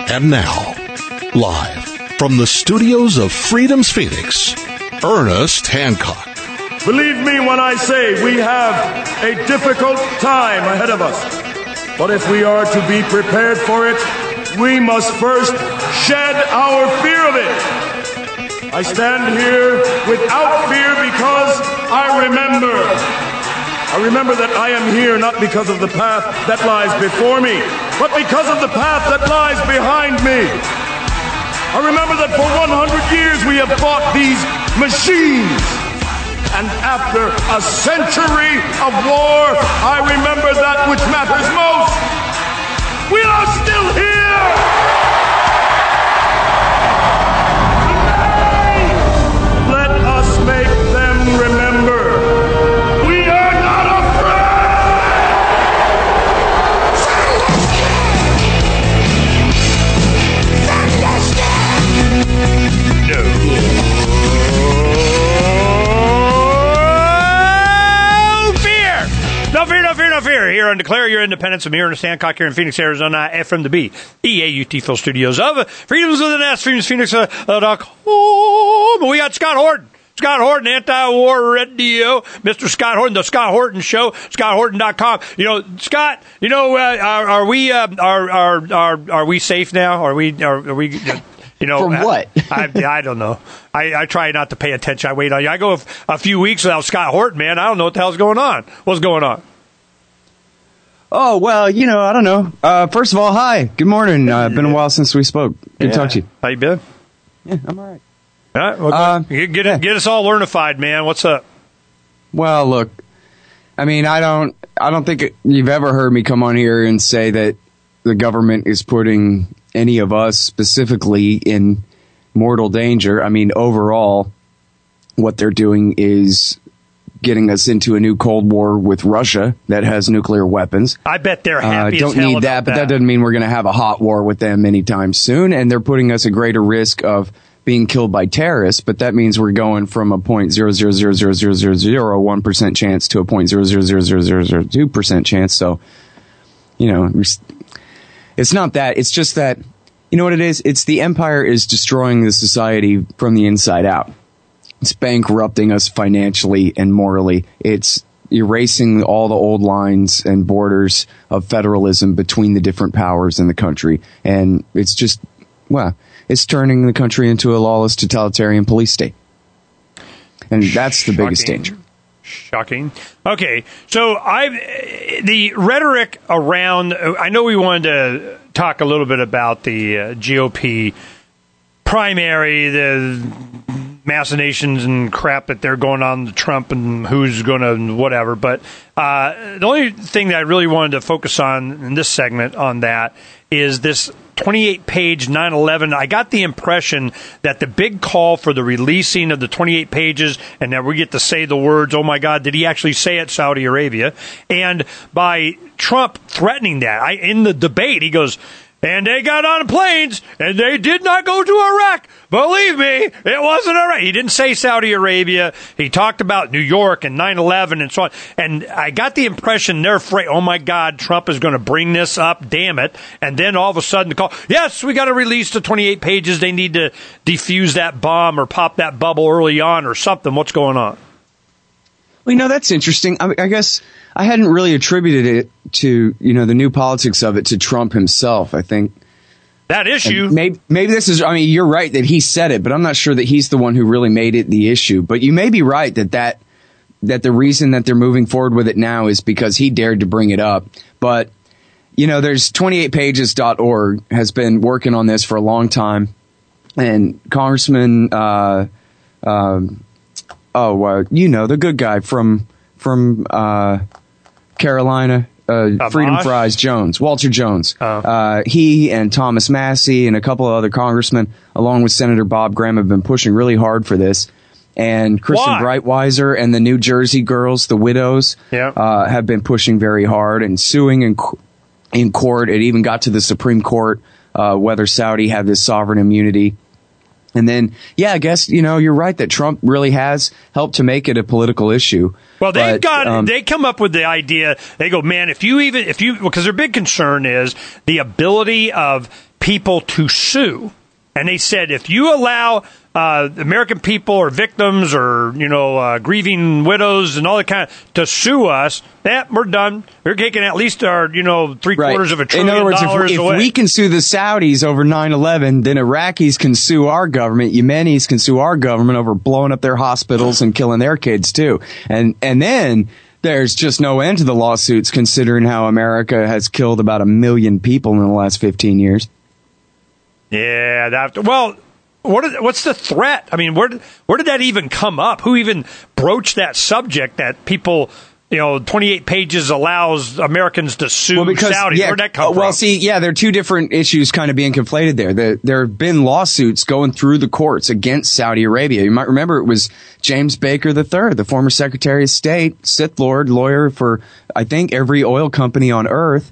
And now, live from the studios of Freedom's Phoenix, Ernest Hancock. Believe me when I say we have a difficult time ahead of us. But if we are to be prepared for it, we must first shed our fear of it. I stand here without fear because I remember that I am here not because of the path that lies before me, but because of the path that lies behind me. I remember that for 100 years we have fought these machines. And after a century of war, I remember that which matters most. We are still here! Let us make them remember. We are not No fear. Here on Declare Your Independence. I'm Ernest Hancock here in Phoenix, Arizona, from the EAUT Phil Studios of Freedom's with an S, FreedomsPhoenix.com. We got Scott Horton. Scott Horton, Anti-War Radio, Mr. Scott Horton, The Scott Horton Show, ScottHorton.com. You know, Scott, you know, are we safe now? Are we, you know, from what? I don't know. I try not to pay attention. I wait on you. I go a few weeks without Scott Horton, man. I don't know what the hell's going on. What's going on? Oh, well, you know, I don't know. First of all, hi. Good morning. Been a while since we spoke. Good to talk to you. How you been? Yeah, I'm all right. All right. Well, get us all learnified, man. What's up? Well, look, I mean, I don't think you've ever heard me come on here and say that the government is putting any of us specifically in mortal danger. I mean, overall, what they're doing is getting us into a new Cold War with Russia that has nuclear weapons. I bet they're happy don't as hell need that, but that doesn't mean we're going to have a hot war with them anytime soon. And they're putting us at greater risk of being killed by terrorists, but that means we're going from a 0.0000001% chance to a 0.0000002% chance. So, you know, it's not that. It's just that, you know what it is? It's the empire is destroying the society from the inside out. It's bankrupting us financially and morally. It's erasing all the old lines and borders of federalism between the different powers in the country. And it's just, well, it's turning the country into a lawless totalitarian police state. And that's the biggest danger. Shocking. Okay, so the rhetoric around, I know we wanted to talk a little bit about the GOP primary, the machinations and crap that they're going on to Trump and who's going to whatever. But the only thing that I really wanted to focus on in this segment on that is this 28-page 9/11. I got the impression that the big call for the releasing of the 28 pages, and that we get to say the words, oh my God, did he actually say it, Saudi Arabia? And by Trump threatening that, in the debate, he goes, and they got on planes, and they did not go to Iraq. Believe me, it wasn't Iraq. He didn't say Saudi Arabia. He talked about New York and 9/11 and so on. And I got the impression they're afraid, oh my God, Trump is going to bring this up, damn it. And then all of a sudden the call, yes, we got to release the 28 pages. They need to defuse that bomb or pop that bubble early on or something. What's going on? Well, you know, that's interesting. I guess I hadn't really attributed it to, you know, the new politics of it to Trump himself. I think that issue. Maybe this is, I mean, you're right that he said it, but I'm not sure that he's the one who really made it the issue. But you may be right that the reason that they're moving forward with it now is because he dared to bring it up. But, you know, there's 28pages.org has been working on this for a long time. And Congressman, you know, the good guy from Carolina, Freedom Fries Jones, Walter Jones. He and Thomas Massey and a couple of other congressmen, along with Senator Bob Graham, have been pushing really hard for this. And Kristen Breitweiser and the New Jersey girls, the widows, have been pushing very hard and suing in court. It even got to the Supreme Court whether Saudi had this sovereign immunity. And then, yeah, I guess, you know, you're right that Trump really has helped to make it a political issue. Well, they come up with the idea. They go, man, if you, because their big concern is the ability of people to sue. And they said, if you allow American people or victims or, grieving widows and all that kind of to sue us, we're done. We're taking at least our, $750 billion away. In other words, if we can sue the Saudis over 9/11, then Iraqis can sue our government. Yemenis can sue our government over blowing up their hospitals and killing their kids too. And then there's just no end to the lawsuits, considering how America has killed about 1 million people in the last 15 years. Yeah, what's the threat? I mean, where did that even come up? Who even broached that subject that people, 28 pages allows Americans to sue Saudis? Where'd that come from? Well, there are two different issues kind of being conflated there. There have been lawsuits going through the courts against Saudi Arabia. You might remember it was James Baker III, the former Secretary of State, Sith Lord, lawyer for, I think, every oil company on earth,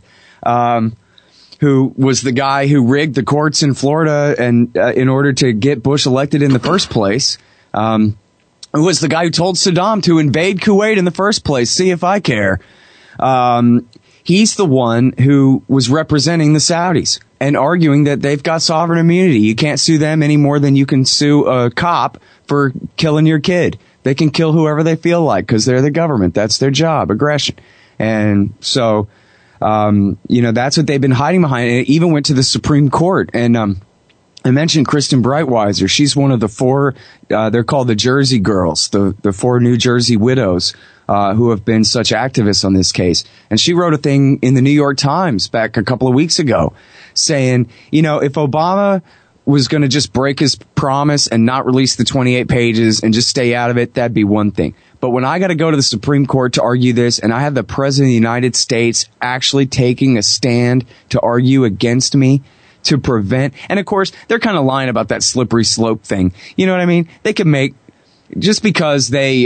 who was the guy who rigged the courts in Florida and in order to get Bush elected in the first place. Who was the guy who told Saddam to invade Kuwait in the first place? See if I care. He's the one who was representing the Saudis and arguing that they've got sovereign immunity. You can't sue them any more than you can sue a cop for killing your kid. They can kill whoever they feel like because they're the government. That's their job, aggression. And so... that's what they've been hiding behind. And it even went to the Supreme Court. And I mentioned Kristen Breitweiser. She's one of the 4, they're called the Jersey Girls, the 4 New Jersey widows who have been such activists on this case. And she wrote a thing in the New York Times back a couple of weeks ago saying, if Obama was going to just break his promise and not release the 28 pages and just stay out of it, that'd be one thing. But when I got to go to the Supreme Court to argue this, and I have the President of the United States actually taking a stand to argue against me to prevent, and of course, they're kind of lying about that slippery slope thing. You know what I mean? They could make, just because they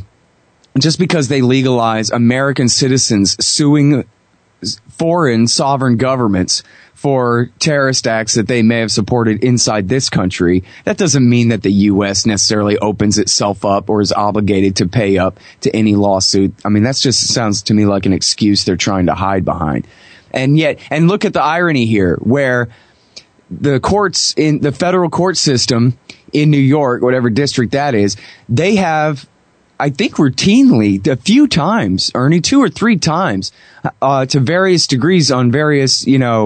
legalize American citizens suing foreign sovereign governments for terrorist acts that they may have supported inside this country, that doesn't mean that the U.S. necessarily opens itself up or is obligated to pay up to any lawsuit. I mean, that just sounds to me like an excuse they're trying to hide behind. And look at the irony here, where the courts in the federal court system in New York, whatever district that is, they have, I think routinely, a few times, Ernie, 2 or 3 times, to various degrees on various,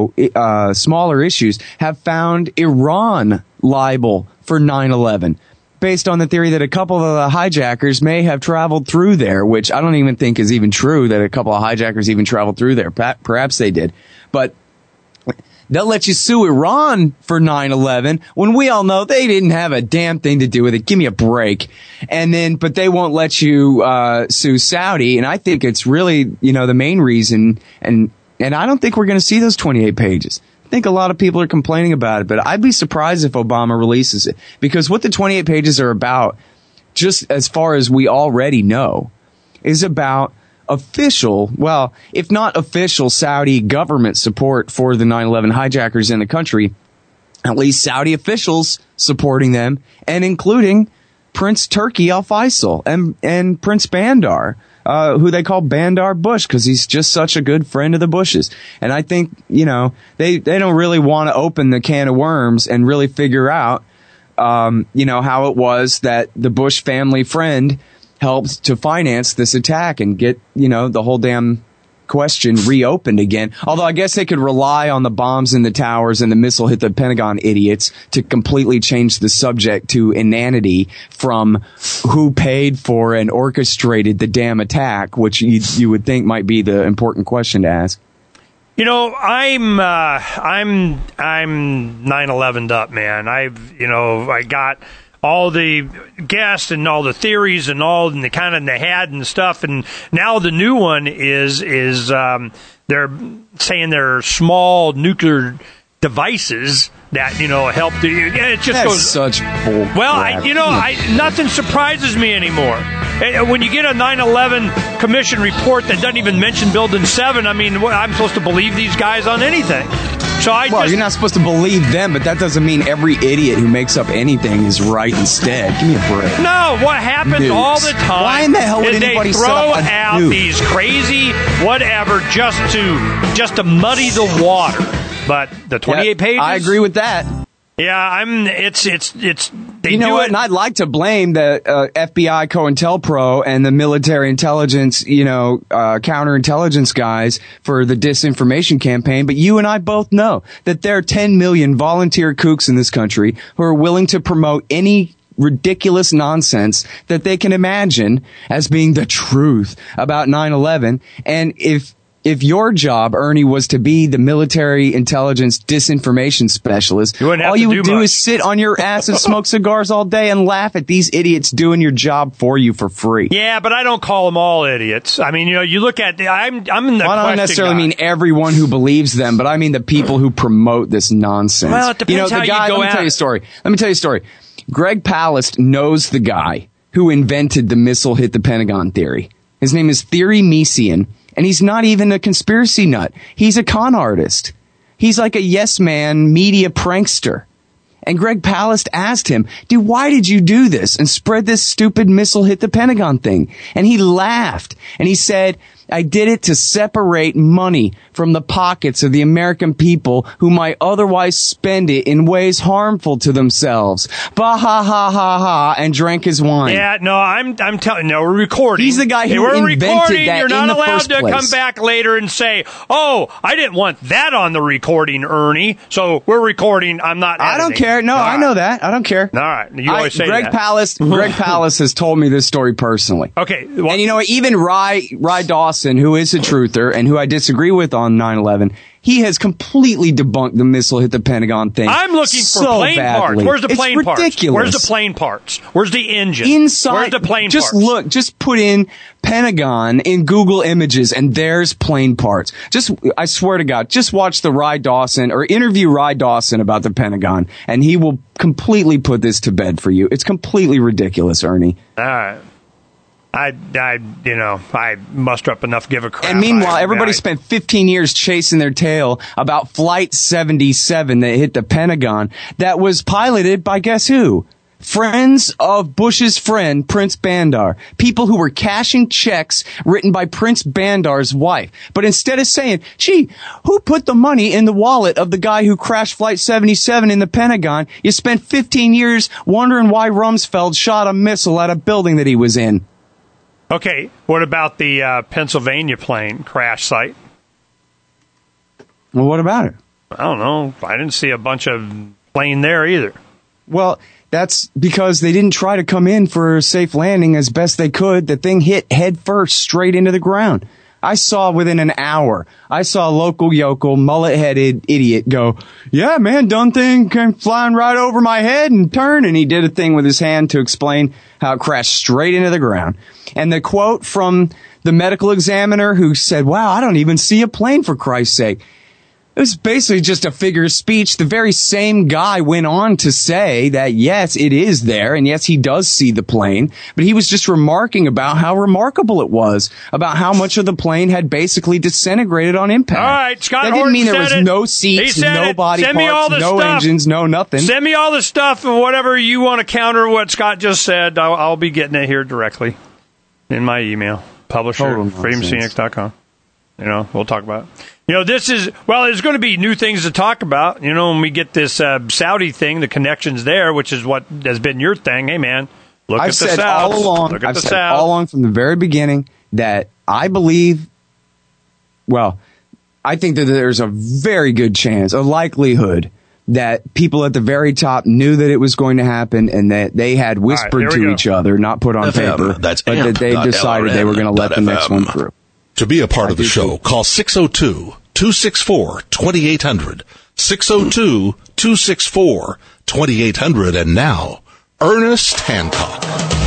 smaller issues, have found Iran liable for 9/11, based on the theory that a couple of the hijackers may have traveled through there, which I don't even think is even true, that a couple of hijackers even traveled through there. Perhaps they did. But they'll let you sue Iran for 9/11 when we all know they didn't have a damn thing to do with it. Give me a break. But they won't let you sue Saudi. And I think it's really, the main reason. And I don't think we're going to see those 28 pages. I think a lot of people are complaining about it, but I'd be surprised if Obama releases it, because what the 28 pages are about, just as far as we already know, is about official, well, if not official, Saudi government support for the 9/11 hijackers in the country, at least Saudi officials supporting them, and including Prince Turki Al Faisal and Prince Bandar, who they call Bandar Bush because he's just such a good friend of the Bushes. And I think, they don't really want to open the can of worms and really figure out, how it was that the Bush family friend helped to finance this attack and get, the whole damn question reopened again. Although I guess they could rely on the bombs in the towers and the missile hit the Pentagon idiots to completely change the subject to inanity from who paid for and orchestrated the damn attack, which you would think might be the important question to ask. I'm 9/11'd up, man. I got all the guests and all the theories and all and the kind of in the head and stuff, and now the new one is they're saying they're small nuclear devices that help the. It just That's goes such bull. Well, nothing surprises me anymore. When you get a 9/11 commission report that doesn't even mention Building 7, I'm supposed to believe these guys on anything. So you're not supposed to believe them, but that doesn't mean every idiot who makes up anything is right instead. Give me a break. No, what happens all the time Why in the hell would is anybody they throw out nuke? these crazy whatever just to muddy the water. But the 28 pages, I agree with that. Yeah, it's. They you know do what? it. And I'd like to blame the FBI, COINTELPRO, and the military intelligence, counterintelligence guys for the disinformation campaign. But you and I both know that there are 10 million volunteer kooks in this country who are willing to promote any ridiculous nonsense that they can imagine as being the truth about 9/11. And if your job, Ernie, was to be the military intelligence disinformation specialist, all you would do is sit on your ass and smoke cigars all day and laugh at these idiots doing your job for you for free. Yeah, but I don't call them all idiots. I mean, you look at I'm in the I don't necessarily mean everyone who believes them, but I mean the people who promote this nonsense. Well, it depends how you go Let me tell you a story. Greg Palast knows the guy who invented the missile hit the Pentagon theory. His name is Thierry Messian. And he's not even a conspiracy nut. He's a con artist. He's like a yes man media prankster. And Greg Palast asked him, dude, why did you do this and spread this stupid missile hit the Pentagon thing? And he laughed. And he said, I did it to separate money from the pockets of the American people who might otherwise spend it in ways harmful to themselves. Bah ha ha ha ha, and drank his wine. Yeah, no, I'm telling you, we're recording. He's the guy who we're invented recording. that You're not in the allowed first to place. come back later and say, oh, I didn't want that on the recording, Ernie. So we're recording. I'm not editing. I don't care. No, I know that. I don't care. All right. You always say Greg that. Greg Palast has told me this story personally. Okay. Well, and you know what? Even Rye Dawson, who is a truther and who I disagree with on 9/11, he has completely debunked the missile hit the Pentagon thing. I'm looking for so plane badly. parts. Where's the plane it's parts? ridiculous. Where's the plane parts? Where's the engine? Inside. Where's the plane just parts? Look. Just put in Pentagon in Google Images, and there's plane parts. I swear to God, just watch the Rye Dawson or interview Rye Dawson about the Pentagon, and he will completely put this to bed for you. It's completely ridiculous, Ernie. All right. I muster up enough give a crap. And meanwhile, everybody spent 15 years chasing their tail about Flight 77 that hit the Pentagon that was piloted by guess who? Friends of Bush's friend, Prince Bandar. People who were cashing checks written by Prince Bandar's wife. But instead of saying, gee, who put the money in the wallet of the guy who crashed Flight 77 in the Pentagon, you spent 15 years wondering why Rumsfeld shot a missile at a building that he was in. Okay, what about the Pennsylvania plane crash site? Well, what about it? I don't know. I didn't see a bunch of plane there either. Well, that's because they didn't try to come in for a safe landing as best they could. The thing hit head first straight into the ground. I saw within an hour, I saw a local yokel, mullet-headed idiot go, yeah, man, dumb thing came flying right over my head and turned, and he did a thing with his hand to explain how it crashed straight into the ground. And the quote from the medical examiner who said, wow, I don't even see a plane for Christ's sake. It was basically just a figure of speech. The very same guy went on to say that, yes, it is there, and yes, he does see the plane, but he was just remarking about how remarkable it was, about how much of the plane had basically disintegrated on impact. All right, Scott That didn't Horton mean there was said it. no seats, no body Send me all parts, the no stuff. engines, no nothing. Send me all the stuff and whatever you want to counter what Scott just said. I'll be getting it here directly in my email. Publisher, freedomsphoenix.com. We'll talk about it. There's going to be new things to talk about. When we get this Saudi thing, the connections there, which is what has been your thing. Hey, man, I've said all along from the very beginning that I believe, I think that there's a very good chance, a likelihood, that people at the very top knew that it was going to happen and that they had whispered to each other, not put on paper, but that they decided they were going to let the next one through. To be a part of the show, call 602-264-2800. 602-264-2800. And now, Ernest Hancock.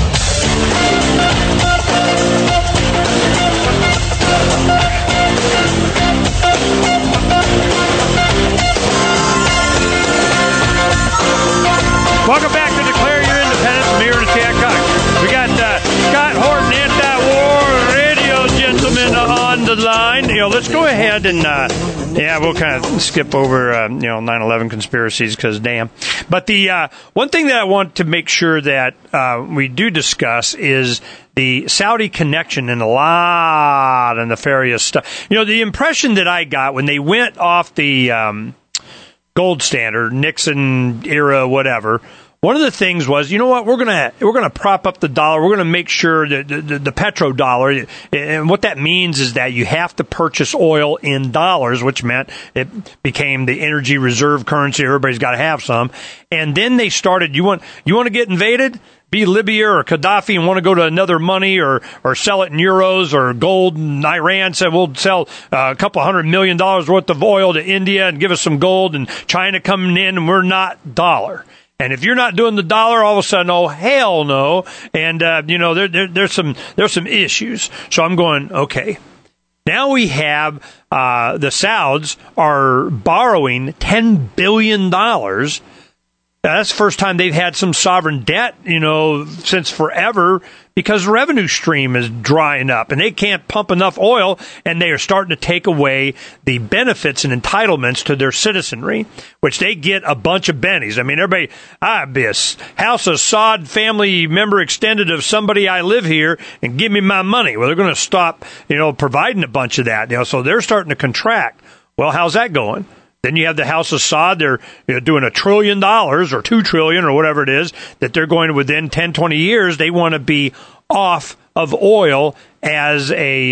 Welcome back to Declare Your Independence. I'm Ernest Hancock. We got Scott Horton, anti-war radio gentleman, on the line. let's go ahead and, we'll kind of skip over, 9/11 conspiracies because damn. But the one thing that I want to make sure that we do discuss is the Saudi connection and a lot of nefarious stuff. The impression that I got when they went off the gold standard, Nixon era, whatever. One of the things was, you know what, we're gonna prop up the dollar. We're gonna make sure that the petrodollar, and what that means is that you have to purchase oil in dollars, which meant it became the energy reserve currency. Everybody's got to have some. And then they started. You want to get invaded? Be Libya or Gaddafi and want to go to another money or sell it in euros or gold. And Iran said we'll sell a couple $100 million worth of oil to India and give us some gold. And China coming in and we're not dollar. And if you're not doing the dollar, all of a sudden, oh hell no! And there's some issues. So I'm going, okay. Now we have the Sauds are borrowing $10 billion. That's the first time they've had some sovereign debt, since forever, because revenue stream is drying up and they can't pump enough oil, and they are starting to take away the benefits and entitlements to their citizenry, which they get a bunch of bennies. I mean, everybody, I'd be a House of Saud family member extended of somebody I live here and give me my money. Well, they're going to stop, providing a bunch of that, so they're starting to contract. Well, how's that going? Then you have the House of Saud. They're doing $1 trillion or $2 trillion or whatever it is that they're going to, within 10, 20 years, they want to be off of oil as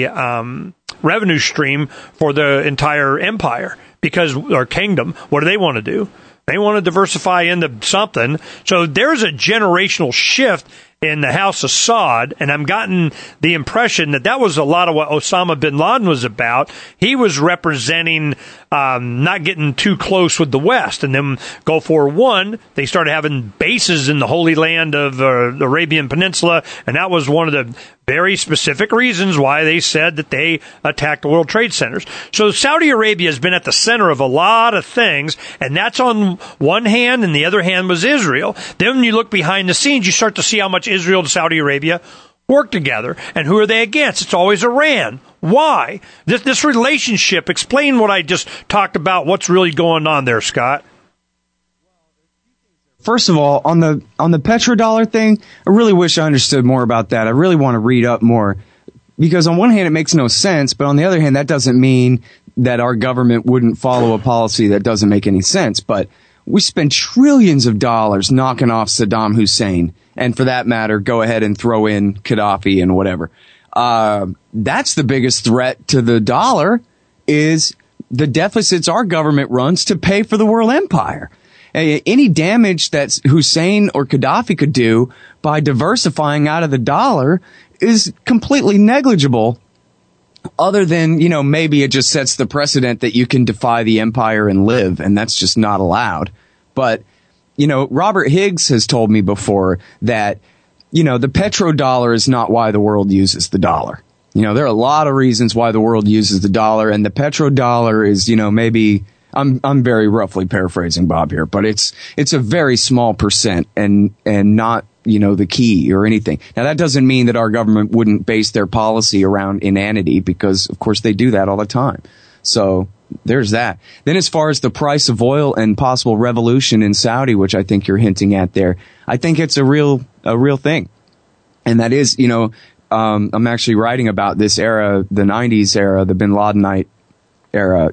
a revenue stream for the entire empire or kingdom. What do they want to do? They want to diversify into something. So there's a generational shift in the House of Saud, and I'm gotten the impression that was a lot of what Osama bin Laden was about. He was representing not getting too close with the West. And then Gulf War I, they started having bases in the Holy Land of the Arabian Peninsula, and that was one of the very specific reasons why they said that they attacked the World Trade Centers. So Saudi Arabia has been at the center of a lot of things, and that's on one hand, and the other hand was Israel. Then when you look behind the scenes, you start to see how much Israel and Saudi Arabia work together. And who are they against? It's always Iran. Why? This relationship, explain what I just talked about, what's really going on there, Scott. First of all, on the petrodollar thing, I really wish I understood more about that. I really want to read up more, because on one hand it makes no sense, but on the other hand that doesn't mean that our government wouldn't follow a policy that doesn't make any sense. But we spend trillions of dollars knocking off Saddam Hussein, and for that matter, go ahead and throw in Gaddafi and whatever. That's the biggest threat to the dollar, is the deficits our government runs to pay for the world empire. Any damage that Hussein or Gaddafi could do by diversifying out of the dollar is completely negligible, other than, maybe it just sets the precedent that you can defy the empire and live, and that's just not allowed. But, Robert Higgs has told me before that, the petrodollar is not why the world uses the dollar. There are a lot of reasons why the world uses the dollar, and the petrodollar is, maybe... I'm very roughly paraphrasing Bob here, but it's a very small percent and not, the key or anything. Now, that doesn't mean that our government wouldn't base their policy around inanity, because of course they do that all the time. So there's that. Then as far as the price of oil and possible revolution in Saudi, which I think you're hinting at there, I think it's a real thing. And that is, I'm actually writing about this era, the 90s era, the bin Ladenite era,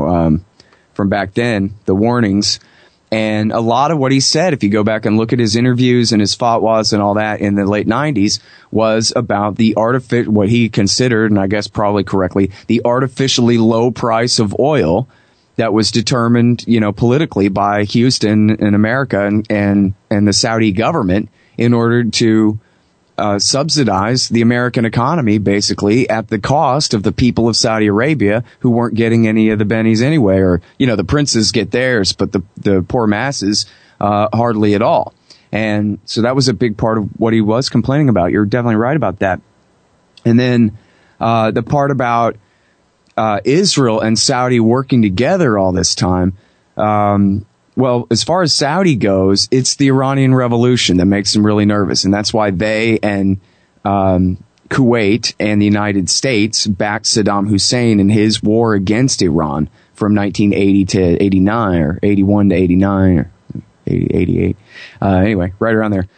from back then, the warnings. And a lot of what he said, if you go back and look at his interviews and his fatwas and all that in the late 90s, was about the what he considered, and I guess probably correctly, the artificially low price of oil that was determined, politically by Houston and America and the Saudi government in order to subsidize the American economy, basically, at the cost of the people of Saudi Arabia, who weren't getting any of the bennies anyway. Or, the princes get theirs, but the poor masses hardly at all. And so that was a big part of what he was complaining about. You're definitely right about that. And then the part about Israel and Saudi working together all this time, well, as far as Saudi goes, it's the Iranian Revolution that makes them really nervous. And that's why they and Kuwait and the United States backed Saddam Hussein in his war against Iran from 1980 to 89, or 81 to 89, or 88. Anyway, right around there.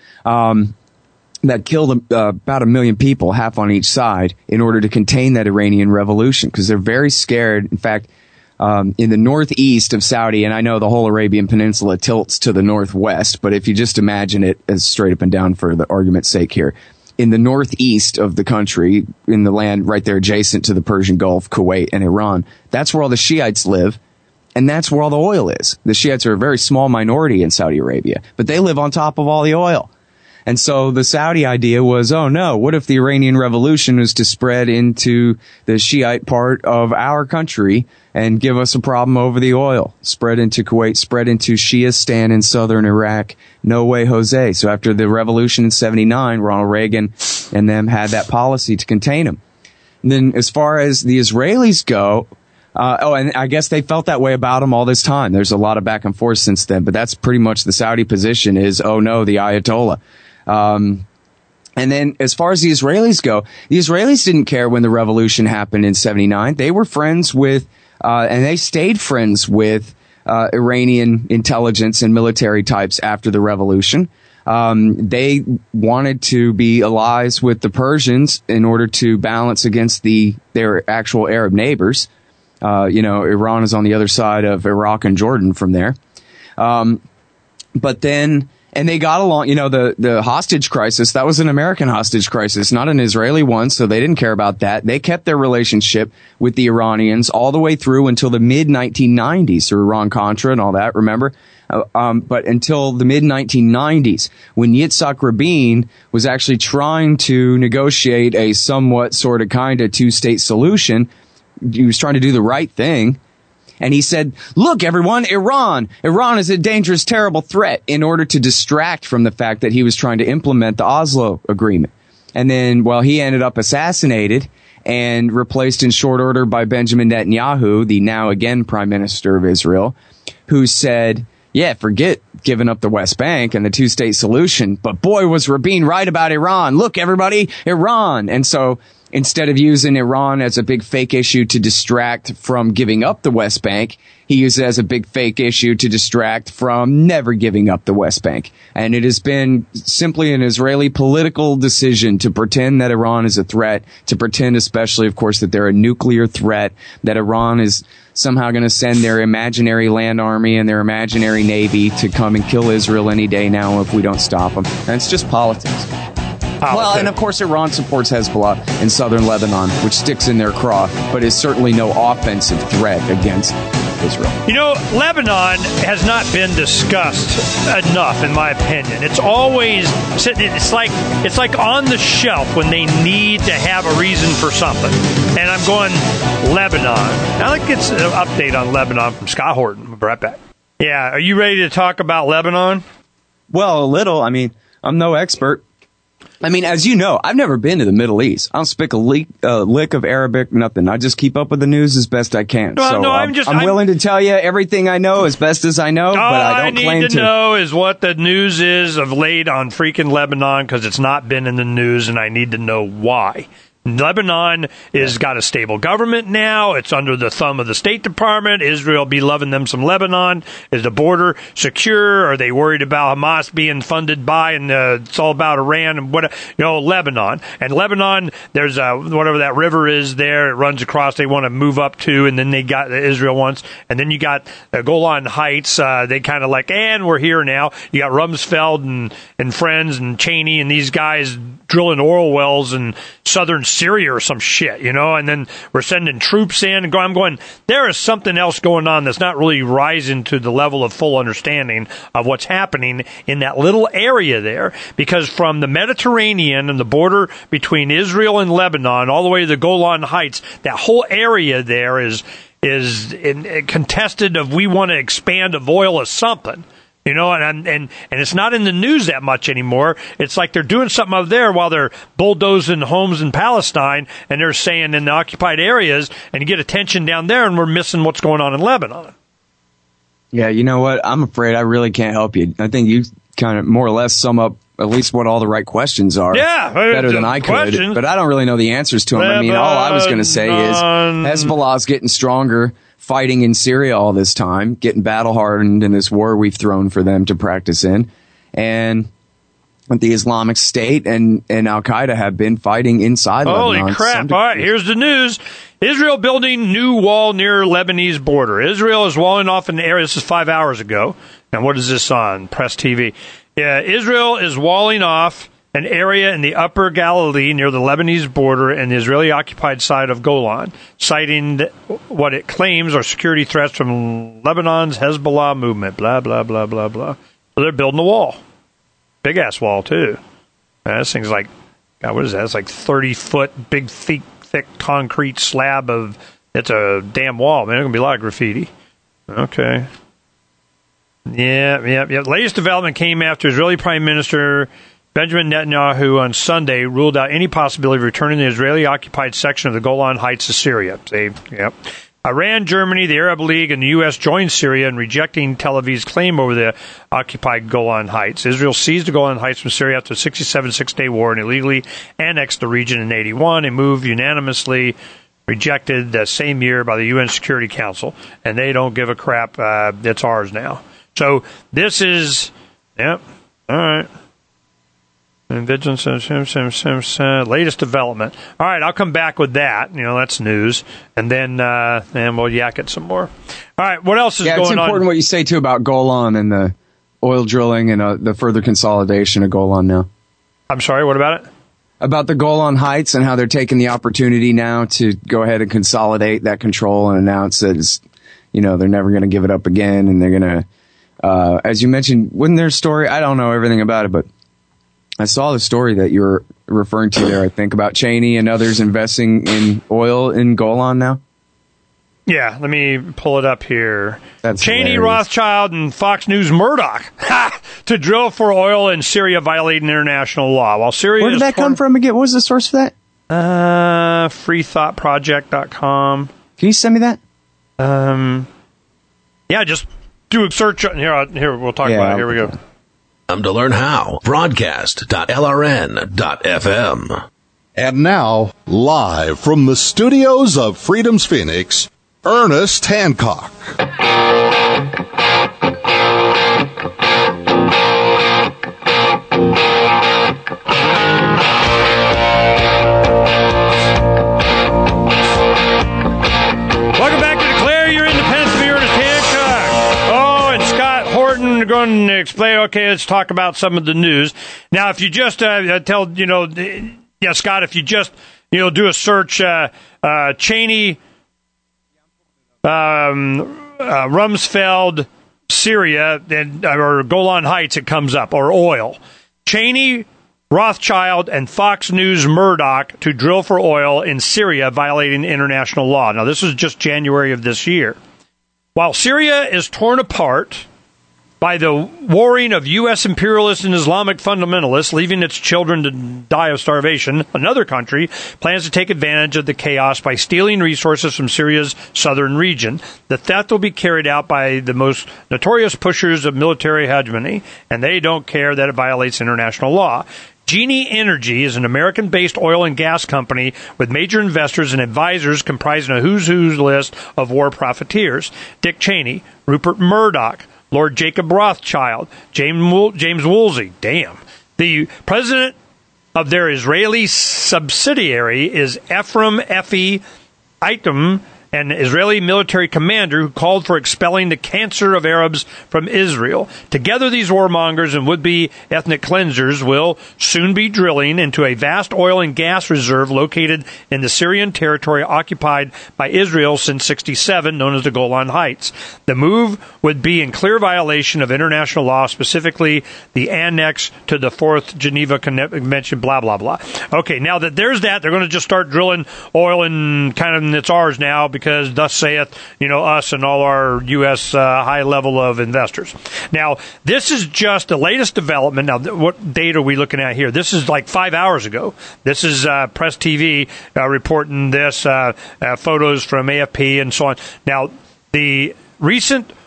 That killed about 1 million people, half on each side, in order to contain that Iranian revolution, because they're very scared. In fact, in the northeast of Saudi, and I know the whole Arabian Peninsula tilts to the northwest, but if you just imagine it as straight up and down for the argument's sake here, in the northeast of the country, in the land right there adjacent to the Persian Gulf, Kuwait and Iran, that's where all the Shiites live, and that's where all the oil is. The Shiites are a very small minority in Saudi Arabia, but they live on top of all the oil. And so the Saudi idea was, oh no, what if the Iranian Revolution was to spread into the Shiite part of our country and give us a problem over the oil? Spread into Kuwait, spread into Shiistan in southern Iraq. No way, Jose. So after the revolution in 79, Ronald Reagan and them had that policy to contain them. And then as far as the Israelis go, and I guess they felt that way about them all this time. There's a lot of back and forth since then, but that's pretty much the Saudi position is, oh no, the Ayatollah. And then as far as the Israelis go, the Israelis didn't care when the revolution happened in 79. They were friends with, and they stayed friends with, Iranian intelligence and military types after the revolution. They wanted to be allies with the Persians in order to balance against their actual Arab neighbors. Iran is on the other side of Iraq and Jordan from there. But then, and they got along, the hostage crisis, that was an American hostage crisis, not an Israeli one, so they didn't care about that. They kept their relationship with the Iranians all the way through until the mid-1990s, through Iran-Contra and all that, remember? But until the mid-1990s, when Yitzhak Rabin was actually trying to negotiate a somewhat sort of kind of two-state solution, he was trying to do the right thing. And he said, look, everyone, Iran is a dangerous, terrible threat, in order to distract from the fact that he was trying to implement the Oslo Agreement. And then, he ended up assassinated and replaced in short order by Benjamin Netanyahu, the now again Prime Minister of Israel, who said, yeah, forget giving up the West Bank and the two-state solution. But boy, was Rabin right about Iran. Look, everybody, Iran. And so, instead of using Iran as a big fake issue to distract from giving up the West Bank, he used it as a big fake issue to distract from never giving up the West Bank. And it has been simply an Israeli political decision to pretend that Iran is a threat, to pretend especially, of course, that they're a nuclear threat, that Iran is somehow going to send their imaginary land army and their imaginary navy to come and kill Israel any day now if we don't stop them. And it's just politics. Well, and of course, Iran supports Hezbollah in southern Lebanon, which sticks in their craw, but is certainly no offensive threat against Israel. Lebanon has not been discussed enough, in my opinion. It's always sitting. It's like on the shelf when they need to have a reason for something. And I'm going Lebanon. I'd like to get an update on Lebanon from Scott Horton. We'll be right back. Yeah, are you ready to talk about Lebanon? Well, a little. I mean, I'm no expert. I mean, as you know, I've never been to the Middle East. I don't speak a lick of Arabic, nothing. I just keep up with the news as best I can. I'm willing to tell you everything I know as best as I know, but I don't claim to. All I need to know is what the news is of late on freaking Lebanon, because it's not been in the news, and I need to know why. Lebanon has got a stable government now. It's under the thumb of the State Department. Israel be loving them some Lebanon. Is the border secure? Are they worried about Hamas being funded by, and it's all about Iran and Lebanon. And Lebanon, there's whatever that river is there. It runs across. They want to move up to, and then they got Israel once. And then you got Golan Heights. They kind of like, and we're here now. You got Rumsfeld and friends and Cheney and these guys drilling oil wells in southern Syria or some shit, and then we're sending troops in. And I'm going, there is something else going on that's not really rising to the level of full understanding of what's happening in that little area there, because from the Mediterranean and the border between Israel and Lebanon all the way to the Golan Heights, that whole area there is contested of, we want to expand of oil or something. And it's not in the news that much anymore. It's like they're doing something over there while they're bulldozing homes in Palestine, and they're saying in the occupied areas, and you get attention down there, and we're missing what's going on in Lebanon. Yeah, you know what? I'm afraid I really can't help you. I think you kind of more or less sum up at least what all the right questions are. Yeah, better than I could. But I don't really know the answers to them. I mean, all I was going to say is Hezbollah's getting stronger, fighting in Syria all this time, getting battle hardened in this war we've thrown for them to practice in, and the Islamic State and Al Qaeda have been fighting inside Lebanon. Holy crap! All right, here's the news. Israel building new wall near Lebanese border. Israel is walling off an area. This is 5 hours ago. And what is this on? Press TV. Yeah, Israel is walling off an area in the upper Galilee near the Lebanese border and the Israeli-occupied side of Golan, citing what it claims are security threats from Lebanon's Hezbollah movement. Blah, blah, blah, blah, blah. So they're building a wall. Big-ass wall, too. This thing's like, God, what is that? It's like 30-foot, big, thick concrete slab of, it's a damn wall. Man, there's going to be a lot of graffiti. Okay. Yeah. Latest development came after Israeli Prime Minister Benjamin Netanyahu on Sunday ruled out any possibility of returning the Israeli-occupied section of the Golan Heights to Syria. Iran, Germany, the Arab League, and the U.S. joined Syria in rejecting Tel Aviv's claim over the occupied Golan Heights. Israel seized the Golan Heights from Syria after a 67 six-day war and illegally annexed the region in 1981, a move unanimously rejected that same year by the UN Security Council. And they don't give a crap. It's ours now. So this is, all right. Vigilance, latest development. All right, I'll come back with that. That's news. And then we'll yak it some more. All right, what else is going on? Yeah, it's important what you say, too, about Golan and the oil drilling and the further consolidation of Golan now. I'm sorry, what about it? About the Golan Heights and how they're taking the opportunity now to go ahead and consolidate that control and announce that, they're never going to give it up again. And they're going to, as you mentioned, wasn't there a story? I don't know everything about it, but I saw the story that you're referring to there, I think, about Cheney and others investing in oil in Golan now. Yeah, let me pull it up here. That's Cheney, hilarious. Rothschild, and Fox News Murdoch to drill for oil in Syria, violating international law. While Syria Where did that come from again? What was the source for that? freethoughtproject.com. Can you send me that? Yeah, just do a search. Here, we'll talk about it. Here we go. To learn how. Broadcast.lrn.fm. And now, live from the studios of Freedom's Phoenix, Ernest Hancock. Welcome back to Declare Your Independence with Ernest Hancock. Oh, and Scott Horton are going to explain. Okay, let's talk about some of the news. Now, if you just Scott, if you just, do a search, Cheney, Rumsfeld, Syria, or Golan Heights, it comes up, or oil. Cheney, Rothschild, and Fox News Murdoch to drill for oil in Syria, violating international law. Now, this was just January of this year. While Syria is torn apart by the warring of U.S. imperialists and Islamic fundamentalists, leaving its children to die of starvation, another country plans to take advantage of the chaos by stealing resources from Syria's southern region. The theft will be carried out by the most notorious pushers of military hegemony, and they don't care that it violates international law. Genie Energy is an American-based oil and gas company with major investors and advisors comprising a who's who's list of war profiteers. Dick Cheney, Rupert Murdoch, Lord Jacob Rothschild, James Woolsey. Damn. The president of their Israeli subsidiary is Ephraim Effie Item, an Israeli military commander who called for expelling the cancer of Arabs from Israel. Together, these warmongers and would-be ethnic cleansers will soon be drilling into a vast oil and gas reserve located in the Syrian territory occupied by Israel since 1967, known as the Golan Heights. The move would be in clear violation of international law, specifically the annex to the Fourth Geneva Convention, blah, blah, blah. Okay, now that there's that, they're going to just start drilling oil and it's ours now because thus saith, us and all our U.S. high level of investors. Now, this is just the latest development. Now, what date are we looking at here? This is like 5 hours ago. This is Press TV reporting this, photos from AFP and so on. Now, the recent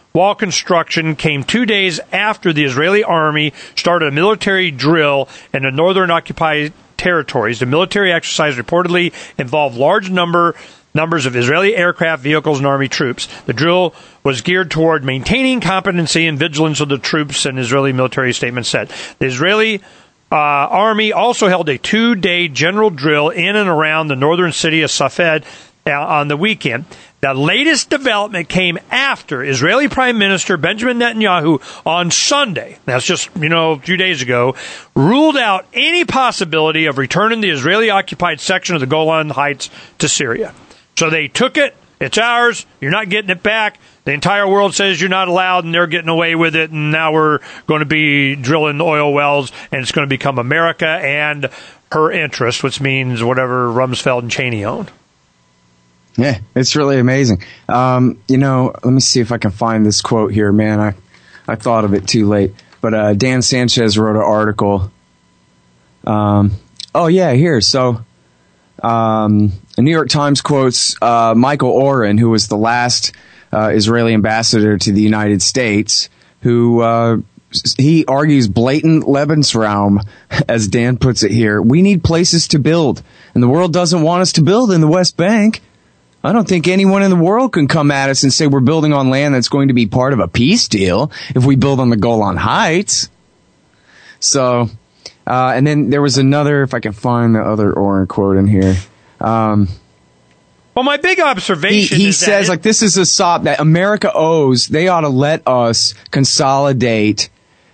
wall construction came 2 days after the Israeli army started a military drill in the northern occupied territories. The military exercise reportedly involved large numbers of Israeli aircraft, vehicles, and army troops. The drill was geared toward maintaining competency and vigilance of the troops, an Israeli military statement said. The Israeli army also held a 2-day general drill in and around the northern city of Safed on the weekend. The latest development came after Israeli Prime Minister Benjamin Netanyahu on Sunday, that's just, a few days ago, ruled out any possibility of returning the Israeli-occupied section of the Golan Heights to Syria. So they took it. It's ours. You're not getting it back. The entire world says you're not allowed, and they're getting away with it, and now we're going to be drilling oil wells, and it's going to become America and her interest, which means whatever Rumsfeld and Cheney own. Yeah, it's really amazing. Let me see if I can find this quote here, man. I thought of it too late. But Dan Sanchez wrote an article. Here. So the New York Times quotes Michael Oren, who was the last Israeli ambassador to the United States, who he argues blatant Lebensraum, as Dan puts it here. We need places to build, and the world doesn't want us to build in the West Bank. I don't think anyone in the world can come at us and say we're building on land that's going to be part of a peace deal if we build on the Golan Heights. So, and then there was another, if I can find the other Oren quote in here. Well, my big observation he is says, this is a sop that America owes. They ought to let us consolidate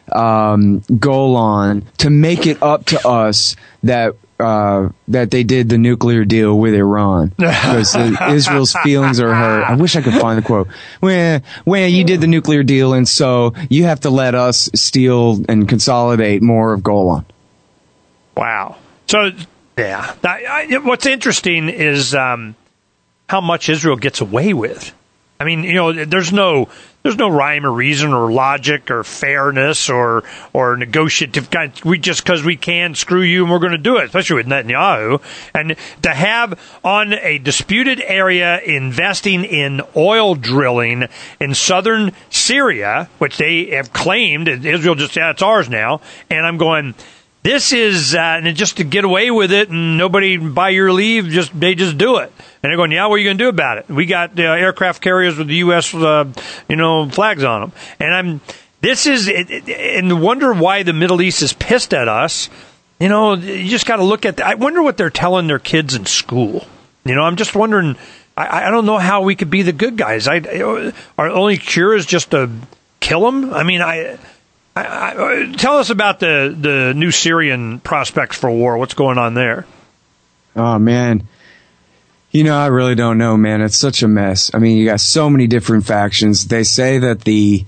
Golan to make it up to us that they did the nuclear deal with Iran, because Israel's feelings are hurt. I wish I could find the quote. Well, you did the nuclear deal, and so you have to let us steal and consolidate more of Golan. Wow. So, yeah. What's interesting is how much Israel gets away with. I mean, there's no rhyme or reason or logic or fairness or negotiative kind. Because we can screw you and we're going to do it, especially with Netanyahu. And to have on a disputed area investing in oil drilling in southern Syria, which they have claimed, Israel just, it's ours now. And I'm going, this is and just to get away with it, and nobody by your leave, they just do it. And they're going, yeah, what are you going to do about it? We got aircraft carriers with the U.S. Flags on them, and and wonder why the Middle East is pissed at us. You just got to look at. I wonder what they're telling their kids in school. I'm just wondering. I don't know how we could be the good guys. Our only cure is just to kill them. I mean, tell us about the new Syrian prospects for war. What's going on there? Oh, man. I really don't know, man. It's such a mess. I mean, you got so many different factions. They say that the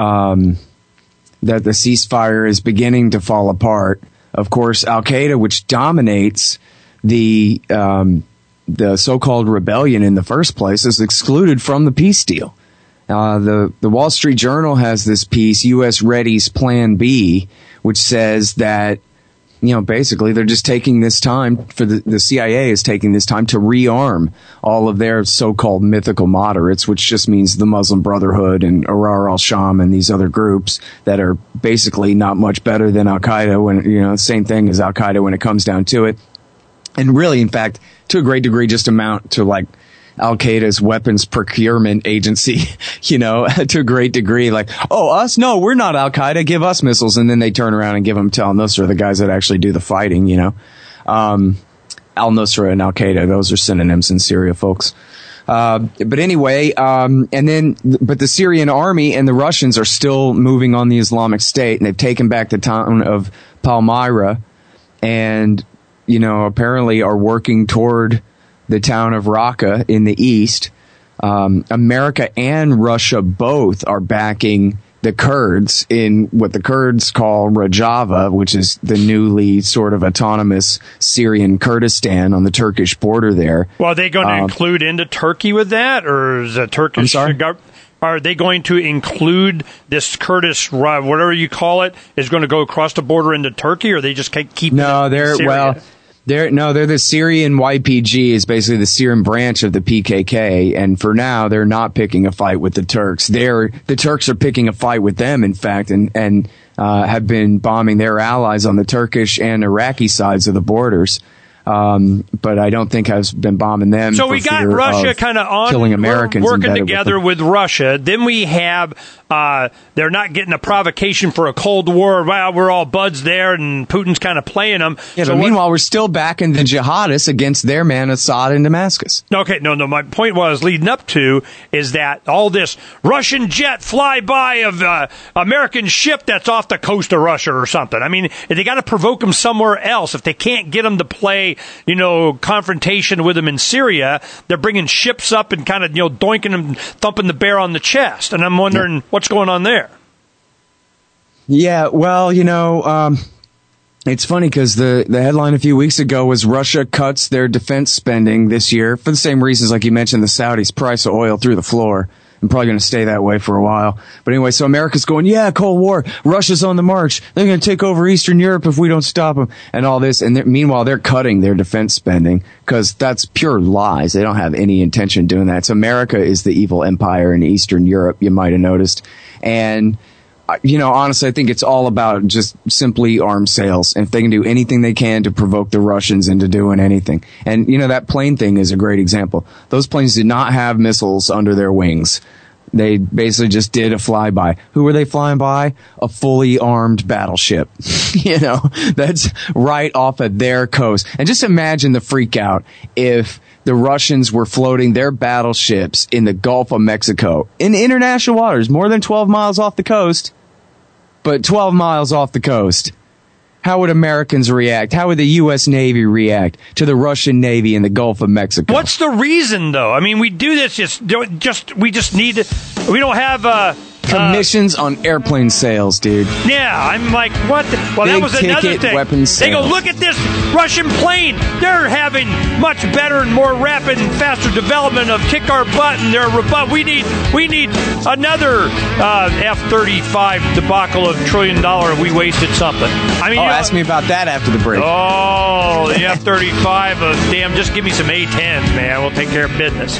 ceasefire is beginning to fall apart. Of course, Al-Qaeda, which dominates the so-called rebellion in the first place, is excluded from the peace deal. The Wall Street Journal has this piece, U.S. Ready's Plan B, which says that, basically they're just taking this time for the CIA is taking this time to rearm all of their so-called mythical moderates, which just means the Muslim Brotherhood and Ahrar al-Sham and these other groups that are basically not much better than Al-Qaeda when, same thing as Al-Qaeda when it comes down to it. And really, in fact, to a great degree, just amount to Al-Qaeda's weapons procurement agency, to a great degree, us? No, we're not Al-Qaeda. Give us missiles. And then they turn around and give them to al-Nusra, the guys that actually do the fighting, Al-Nusra and Al-Qaeda, those are synonyms in Syria, folks. But anyway, but the Syrian army and the Russians are still moving on the Islamic State, and they've taken back the town of Palmyra and, apparently are working toward the town of Raqqa in the east. America and Russia both are backing the Kurds in what the Kurds call Rojava, which is the newly sort of autonomous Syrian Kurdistan on the Turkish border there. Well, are they going to include into Turkey with that, or is the Turkish government? Are they going to include this Kurdish, whatever you call it, is going to go across the border into Turkey, or they just keep? No, They're the Syrian YPG is basically the Syrian branch of the PKK, and for now they're not picking a fight with the Turks. The Turks are picking a fight with them, in fact, and have been bombing their allies on the Turkish and Iraqi sides of the borders. But I don't think I've been bombing them. So we got Russia kind of on killing Americans, working together with Russia. Then we have they're not getting a provocation for a Cold War. Well, we're all buds there, and Putin's kind of playing them. Yeah, but meanwhile, we're still backing the jihadists against their man Assad in Damascus. Okay, no. My point was leading up to is that all this Russian jet flyby of American ship that's off the coast of Russia or something. I mean, they got to provoke them somewhere else. If they can't get them to play, confrontation with them in Syria, they're bringing ships up and kind of, doinking them, thumping the bear on the chest. And I'm wondering what's going on there. Yeah, well, it's funny because the headline a few weeks ago was Russia cuts their defense spending this year for the same reasons, like you mentioned, the Saudis' price of oil through the floor. I'm probably going to stay that way for a while. But anyway, so America's going, yeah, Cold War. Russia's on the march. They're going to take over Eastern Europe if we don't stop them and all this. And meanwhile, they're cutting their defense spending because that's pure lies. They don't have any intention of doing that. So America is the evil empire in Eastern Europe, you might have noticed. And honestly, I think it's all about just simply arms sales. And if they can do anything they can to provoke the Russians into doing anything. And, that plane thing is a great example. Those planes did not have missiles under their wings. They basically just did a flyby. Who were they flying by? A fully armed battleship. That's right off of their coast. And just imagine the freak out if the Russians were floating their battleships in the Gulf of Mexico, in international waters, more than 12 miles off the coast, but 12 miles off the coast. How would Americans react? How would the U.S. Navy react to the Russian Navy in the Gulf of Mexico? What's the reason, though? I mean, we do this we don't have commissions on airplane sales, dude. Yeah, I'm like, what? Well, Big that was another thing. Weapons they go, sales. look at this Russian plane. They're having much better and more rapid and faster development of kick our butt, and they're robust. We need another F-35 debacle of $1 trillion. We wasted something. I mean, ask me about that after the break. Oh, the F-35. Damn, just give me some A-10s, man. We'll take care of business.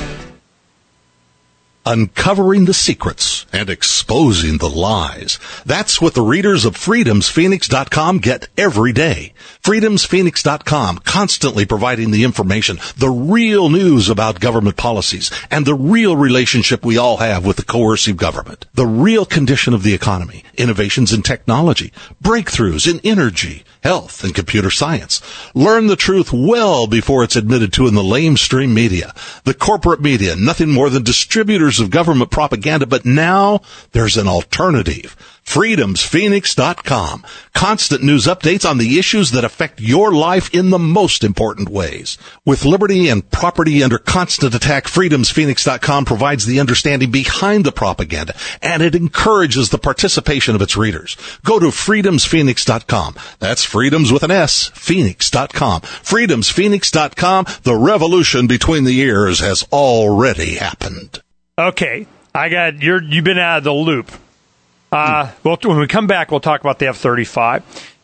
Uncovering the secrets and exposing the lies. That's what the readers of freedomsphoenix.com get every day. Freedomsphoenix.com, constantly providing the information, the real news about government policies, and the real relationship we all have with the coercive government. The real condition of the economy, innovations in technology, breakthroughs in energy, health, and computer science. Learn the truth well before it's admitted to in the lamestream media. The corporate media, nothing more than distributors of government propaganda, but now there's an alternative. freedomsphoenix.com. Constant news updates on the issues that affect your life in the most important ways. With liberty and property under constant attack, freedomsphoenix.com provides the understanding behind the propaganda, and it encourages the participation of its readers. Go to freedomsphoenix.com. That's freedoms with an S, phoenix.com. freedomsphoenix.com. The revolution between the ears has already happened. Okay, you've been out of the loop. Well, when we come back, we'll talk about the F-35.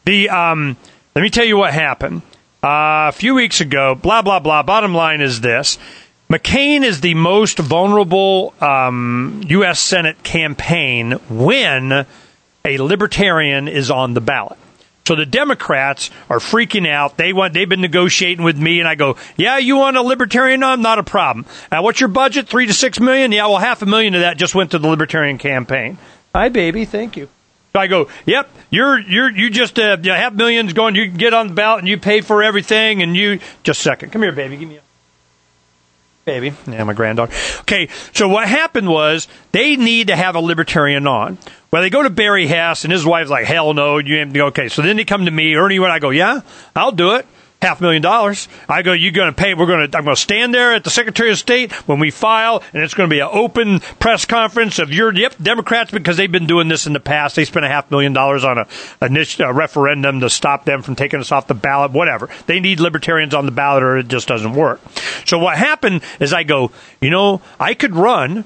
Let me tell you what happened. A few weeks ago, blah, blah, blah. Bottom line is this. McCain is the most vulnerable U.S. Senate campaign when a libertarian is on the ballot. So the Democrats are freaking out. They've been negotiating with me, and I go, yeah, you want a libertarian on? Not a problem. What's your budget? $3 to $6 million? Yeah, well, $500,000 of that just went to the libertarian campaign. Hi, baby. Thank you. So I go, yep, you just $500,000 going. You can get on the ballot and you pay for everything. And you just a second. Come here, baby. Give me a baby. Yeah, my granddaughter. Okay, so what happened was they need to have a libertarian on. Well, they go to Barry Hess, and his wife's like, hell no. Okay, so then they come to me, Ernie, and I go, yeah, I'll do it. $500,000. I go, you're going to pay. I'm going to stand there at the Secretary of State when we file, and it's going to be an open press conference of Democrats, because they've been doing this in the past. They spent $500,000 on a referendum to stop them from taking us off the ballot, whatever. They need libertarians on the ballot or it just doesn't work. So what happened is I go, I could run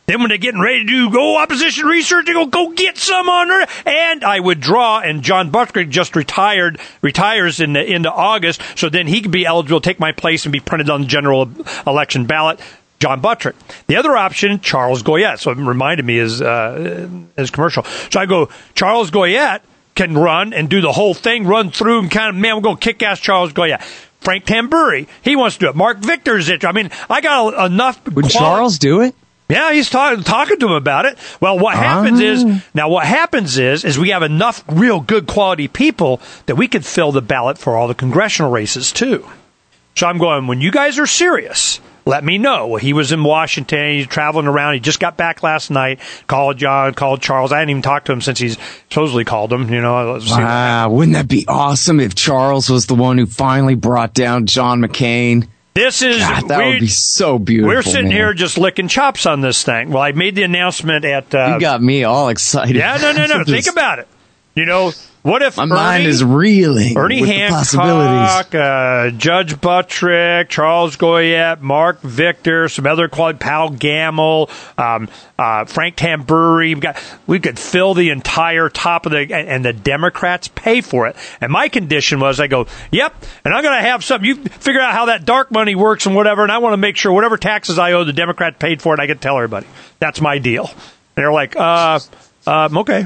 Then when they're getting ready to go opposition research, they go get some on there. And I would draw, and John Buttrick just retires in the end of August, so then he could be eligible to take my place and be printed on the general election ballot. John Buttrick. The other option, Charles Goyette. So it reminded me as commercial. So I go, Charles Goyette can run and do the whole thing, run through and kind of, man, we're going to kick ass Charles Goyette. Frank Tamburri, he wants to do it. Mark Victor's it. I mean, I got enough. Would Charles do it? Yeah, he's talking to him about it. Well, what happens is we have enough real good quality people that we could fill the ballot for all the congressional races too. So I'm going, when you guys are serious, let me know. Well, he was in Washington. He's traveling around. He just got back last night. Called John, called Charles. I hadn't even talked to him since he's supposedly called him. Wow, wouldn't that be awesome if Charles was the one who finally brought down John McCain? That would be so beautiful. We're sitting here just licking chops on this thing. Well, I made the announcement at... you got me all excited. Yeah, no. Think about it. What if my mind is reeling Ernie with Hancock, Judge Buttrick, Charles Goyette, Mark Victor, some other quality, Pal Gamble, Frank Tamburri. We could fill the entire top of and the Democrats pay for it. And my condition was, I go, yep, and I'm going to have something. You figure out how that dark money works and whatever, and I want to make sure whatever taxes I owe, the Democrat paid for it. I can tell everybody. That's my deal. And they're like, okay.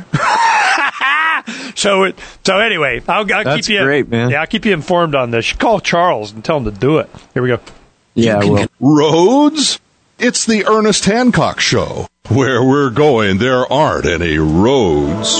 So anyway, I'll keep you. Great, man. Yeah, I'll keep you informed on this. You call Charles and tell him to do it. Here we go. Yeah, well. Roads? It's the Ernest Hancock Show. Where we're going, there aren't any roads.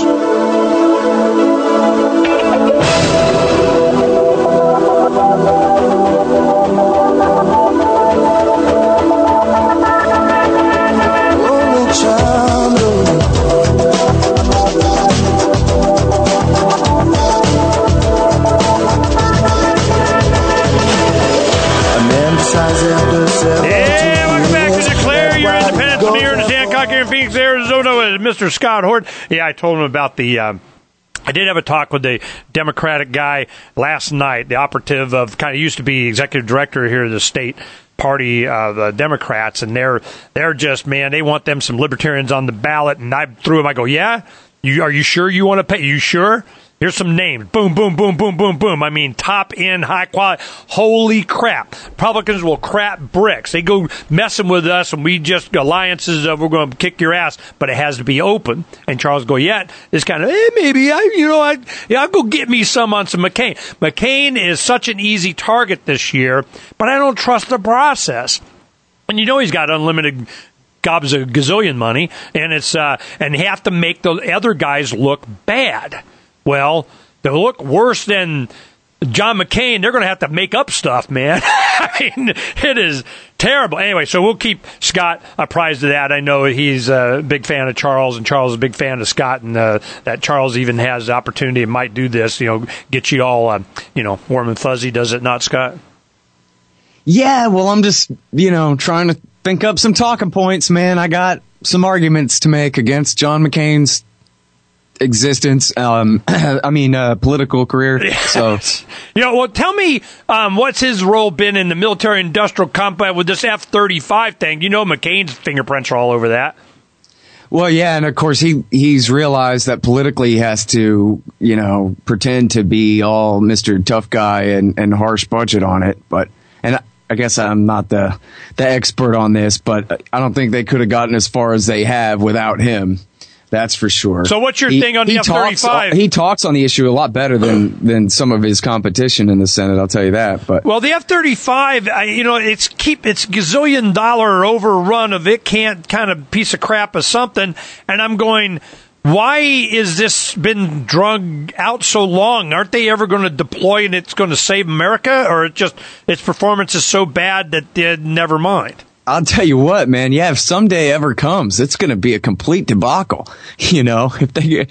Yeah, welcome back to Declare Your Independence from here in Hancock here in Phoenix, Arizona with Mr. Scott Hort. Yeah, I told him about I did have a talk with the Democratic guy last night, the operative of kind of used to be executive director here of the state party, the Democrats, and they're just, man, they want them some libertarians on the ballot. And I threw him, I go, yeah, are you sure you want to pay? You sure? Here's some names. Boom, boom, boom, boom, boom, boom. I mean, top end, high quality. Holy crap. Republicans will crap bricks. They go messing with us, and we just, alliances of, we're going to kick your ass, but it has to be open. And Charles Goyette is kind of, maybe, I'll go get me some on some McCain. McCain is such an easy target this year, but I don't trust the process. And he's got unlimited gobs of gazillion money, and it's, and have to make the other guys look bad. Well, to look worse than John McCain, they're going to have to make up stuff, man. I mean, it is terrible. Anyway, so we'll keep Scott apprised of that. I know he's a big fan of Charles, and Charles is a big fan of Scott, and that Charles even has the opportunity and might do this, get you all, warm and fuzzy, does it not, Scott? Yeah, well, I'm just, trying to think up some talking points, man. I got some arguments to make against John McCain's existence, political career. So, well, tell me, what's his role been in the military-industrial complex with this F-35 thing? McCain's fingerprints are all over that. Well, yeah, and of course he's realized that politically he has to, pretend to be all Mr. Tough Guy and harsh budget on it. But, and I guess I'm not the expert on this, but I don't think they could have gotten as far as they have without him. That's for sure. So what's your thing on the F-35? He talks on the issue a lot better than some of his competition in the Senate, I'll tell you that. But well, the F-35, it's gazillion dollar overrun of it can't kind of piece of crap or something. And I'm going, why is this been drug out so long? Aren't they ever going to deploy and it's going to save America? Or its performance is so bad that never mind? I'll tell you what, man. Yeah, if someday ever comes, it's going to be a complete debacle. If they,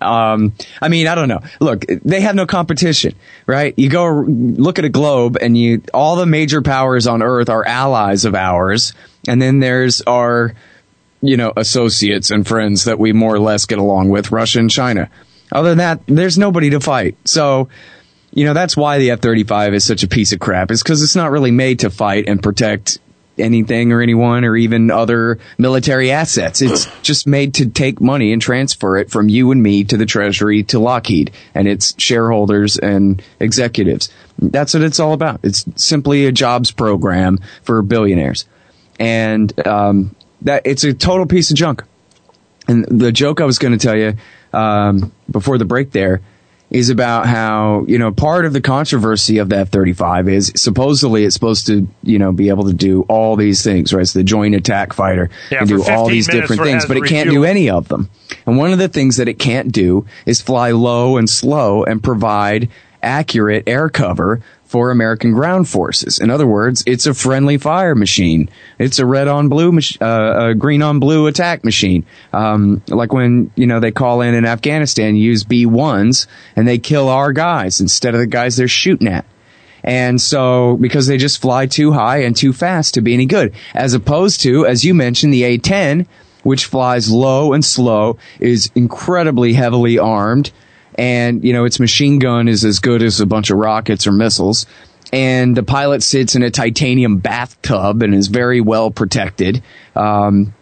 I don't know. Look, they have no competition, right? You go look at a globe, and all the major powers on Earth are allies of ours, and then there's our, associates and friends that we more or less get along with, Russia and China. Other than that, there's nobody to fight. So, that's why the F-35 is such a piece of crap. Is because it's not really made to fight and protect anything or anyone or even other military assets. It's just made to take money and transfer it from you and me to the Treasury to Lockheed and its shareholders and executives. That's what it's all about. It's simply a jobs program for billionaires. And that it's a total piece of junk. And the joke I was going to tell you before the break there is about how, part of the controversy of the F-35 is supposedly it's supposed to, be able to do all these things, right? It's the joint attack fighter and do all these different things, but it can't do any of them. And one of the things that it can't do is fly low and slow and provide accurate air cover for American ground forces. In other words, it's a friendly fire machine. It's a red on blue, green on blue attack machine. Like when, they call in Afghanistan, use B-1s and they kill our guys instead of the guys they're shooting at. And so, because they just fly too high and too fast to be any good. As opposed to, as you mentioned, the A-10, which flies low and slow, is incredibly heavily armed. And, its machine gun is as good as a bunch of rockets or missiles. And the pilot sits in a titanium bathtub and is very well protected. And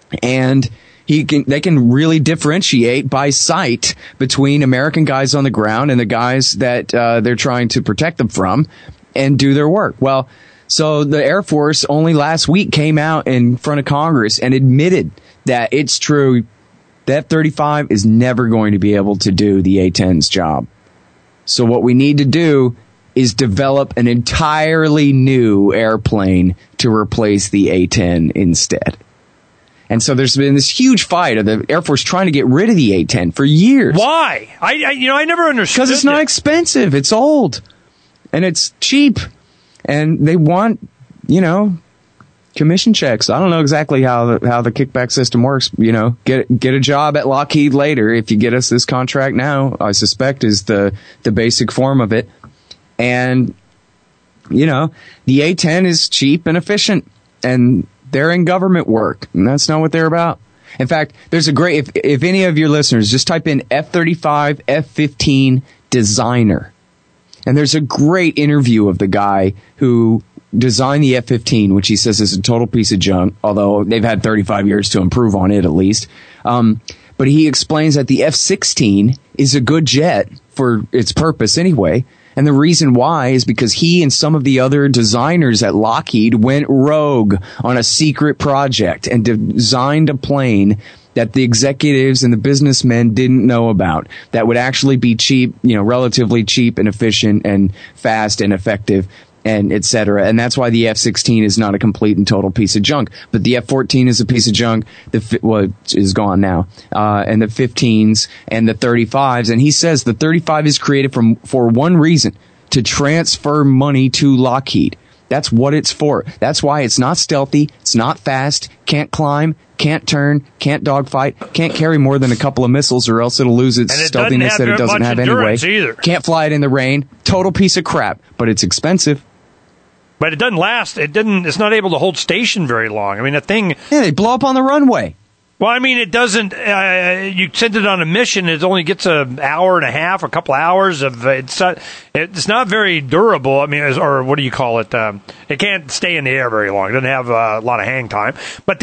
they can really differentiate by sight between American guys on the ground and the guys that they're trying to protect them from and do their work. Well, so the Air Force only last week came out in front of Congress and admitted that it's true. The F-35 is never going to be able to do the A-10's job. So what we need to do is develop an entirely new airplane to replace the A-10 instead. And so there's been this huge fight of the Air Force trying to get rid of the A-10 for years. Why? I never understood. Because it's not expensive. It's old. And it's cheap. And they want, commission checks. I don't know exactly how the kickback system works. Get a job at Lockheed later if you get us this contract now. I suspect is the basic form of it. And the A-10 is cheap and efficient, and they're in government work, and that's not what they're about. In fact, there's a great if any of your listeners just type in F-35 F-15 designer, and there's a great interview of the guy who designed the F-15, which he says is a total piece of junk, although they've had 35 years to improve on it at least. But he explains that the F-16 is a good jet for its purpose anyway. And the reason why is because he and some of the other designers at Lockheed went rogue on a secret project and designed a plane that the executives and the businessmen didn't know about that would actually be cheap, relatively cheap and efficient and fast and effective. And et cetera. And that's why the F-16 is not a complete and total piece of junk. But the F-14 is a piece of junk. Is gone now. And the 15s and the 35s. And he says the 35 is created for one reason, to transfer money to Lockheed. That's what it's for. That's why it's not stealthy. It's not fast. Can't climb. Can't turn. Can't dogfight. Can't carry more than a couple of missiles or else it'll lose its stealthiness that it doesn't have anyway. Either. Can't fly it in the rain. Total piece of crap. But it's expensive. But it doesn't last. It's not able to hold station very long. I mean, the thing. Yeah, they blow up on the runway. Well, I mean, it doesn't. You send it on a mission, it only gets an hour and a half, a couple hours of. It's not very durable. I mean, or what do you call it? It can't stay in the air very long. It doesn't have a lot of hang time. But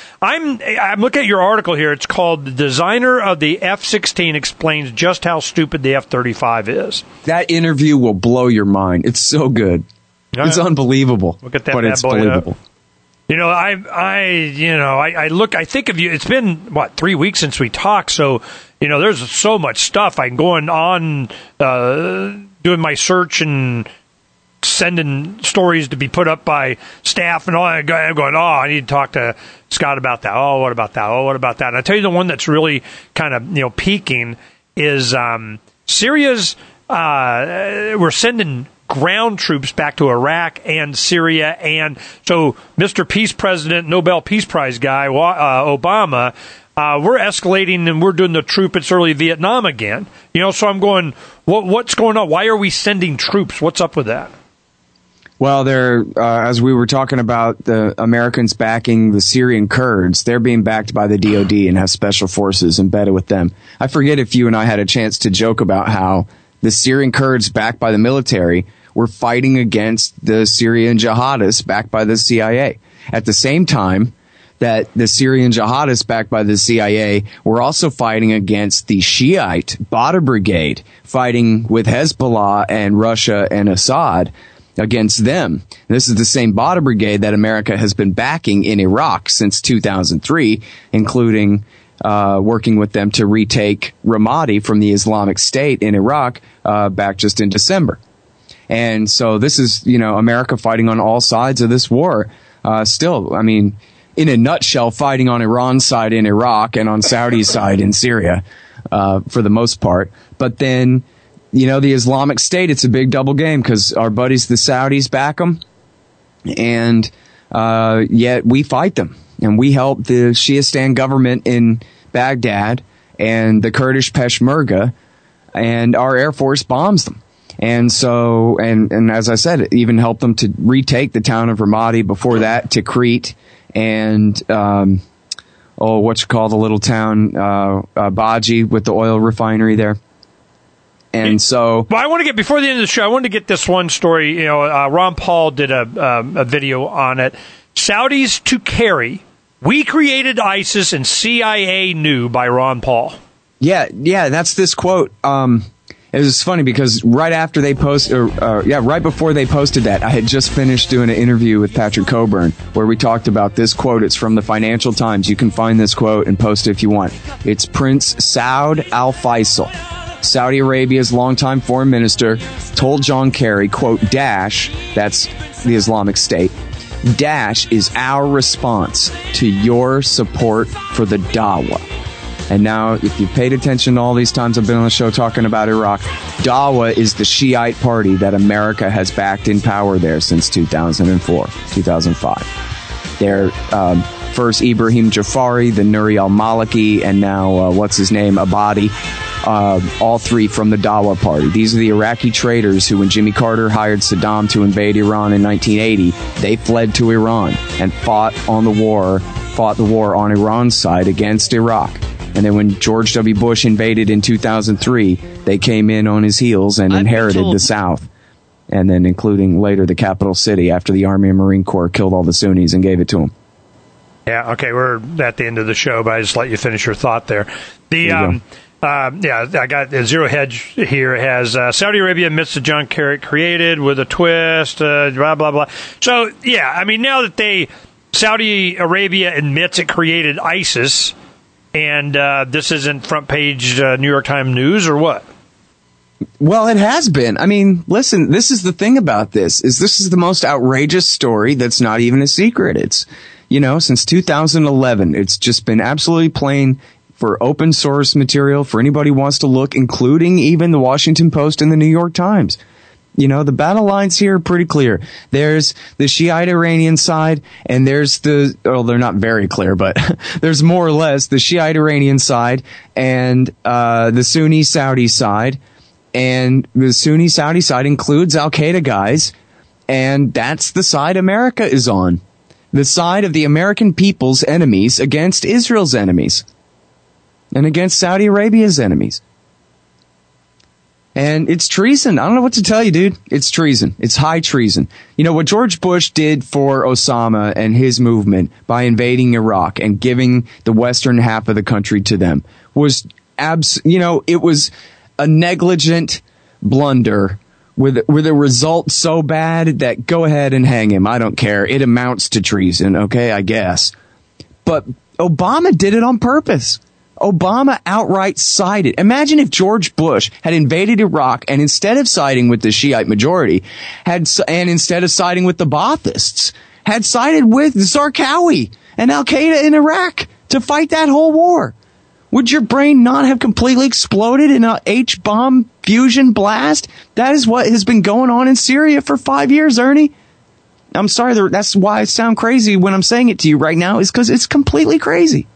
I'm looking at your article here. It's called "The Designer of the F-16 Explains Just How Stupid the F-35 Is." That interview will blow your mind. It's so good. It's unbelievable. Look at that, but it's believable. I think of you. It's been 3 weeks since we talked. So, there's so much stuff. I'm going on, doing my search and sending stories to be put up by staff and all. I'm going, I need to talk to Scott about that. Oh, what about that? Oh, what about that? And I tell you, the one that's really kind of, peaking is, Syria's, we're sending ground troops back to Iraq and Syria. And so Mr. Peace President, Nobel Peace Prize guy, Obama, we're escalating and we're doing the troop. It's early Vietnam again. So I'm going, what's going on? Why are we sending troops? What's up with that? Well, as we were talking about the Americans backing the Syrian Kurds, they're being backed by the DOD and have special forces embedded with them. I forget if you and I had a chance to joke about how the Syrian Kurds backed by the military were fighting against the Syrian jihadists backed by the CIA. at the same time that the Syrian jihadists backed by the CIA were also fighting against the Shiite Badr Brigade, fighting with Hezbollah and Russia and Assad against them. This is the same Badr Brigade that America has been backing in Iraq since 2003, including working with them to retake Ramadi from the Islamic State in Iraq back just in December. And so this is, America fighting on all sides of this war. Still, I mean, in a nutshell, fighting on Iran's side in Iraq and on Saudi's side in Syria, for the most part. But then, the Islamic State, it's a big double game because our buddies, the Saudis, back them. And yet we fight them. And we help the Shiistan government in Baghdad and the Kurdish Peshmerga, and our Air Force bombs them. And so, and as I said, it even helped them to retake the town of Ramadi, before that Tikrit, and, the little town, Baji, with the oil refinery there. And so, but I want to get, before the end of the show, I want to get this one story. Ron Paul did a video on it. Saudis to carry, "We created ISIS and CIA knew," by Ron Paul. Yeah, that's this quote. It was funny because right after they right before they posted that, I had just finished doing an interview with Patrick Coburn where we talked about this quote. It's from the Financial Times. You can find this quote and post it if you want. It's Prince Saud Al Faisal, Saudi Arabia's longtime foreign minister, told John Kerry, quote, "Daesh," that's the Islamic State, "Daesh is our response to your support for the Dawah." And now, if you've paid attention to all these times I've been on the show talking about Iraq, Dawah is the Shiite party that America has backed in power there since 2004, 2005. They're first Ibrahim Jafari, then Nuri al-Maliki, and now, Abadi. All three from the Dawah party. These are the Iraqi traitors who, when Jimmy Carter hired Saddam to invade Iran in 1980, they fled to Iran and fought the war on Iran's side against Iraq. And then when George W. Bush invaded in 2003, they came in on his heels and inherited the South. And then including later the capital city after the Army and Marine Corps killed all the Sunnis and gave it to them. Yeah, okay, we're at the end of the show, but I just let you finish your thought there. I got Zero Hedge here. It has Saudi Arabia admits the John Kerry created with a twist, blah, blah, blah. So, yeah, I mean, now that Saudi Arabia admits it created ISIS, and this isn't front page New York Times news, or what? Well, it has been. I mean, listen, this is the thing about this is the most outrageous story that's not even a secret. It's, since 2011, it's just been absolutely plain for open source material for anybody who wants to look, including even the Washington Post and the New York Times. The battle lines here are pretty clear. There's the Shiite Iranian side, and there's they're not very clear, but there's more or less the Shiite Iranian side and the Sunni Saudi side. And the Sunni Saudi side includes Al-Qaeda guys, and that's the side America is on. The side of the American people's enemies against Israel's enemies. And against Saudi Arabia's enemies. And it's treason. I don't know what to tell you, dude. It's treason. It's high treason. What George Bush did for Osama and his movement by invading Iraq and giving the western half of the country to them was it was a negligent blunder with a result so bad that go ahead and hang him. I don't care. It amounts to treason, okay, I guess. But Obama did it on purpose. Obama outright sided. Imagine if George Bush had invaded Iraq and instead of siding with the Shiite majority, and instead of siding with the Baathists, had sided with Zarqawi and Al-Qaeda in Iraq to fight that whole war. Would your brain not have completely exploded in a H-bomb fusion blast? That is what has been going on in Syria for 5 years, Ernie. I'm sorry, that's why I sound crazy when I'm saying it to you right now, is because it's completely crazy.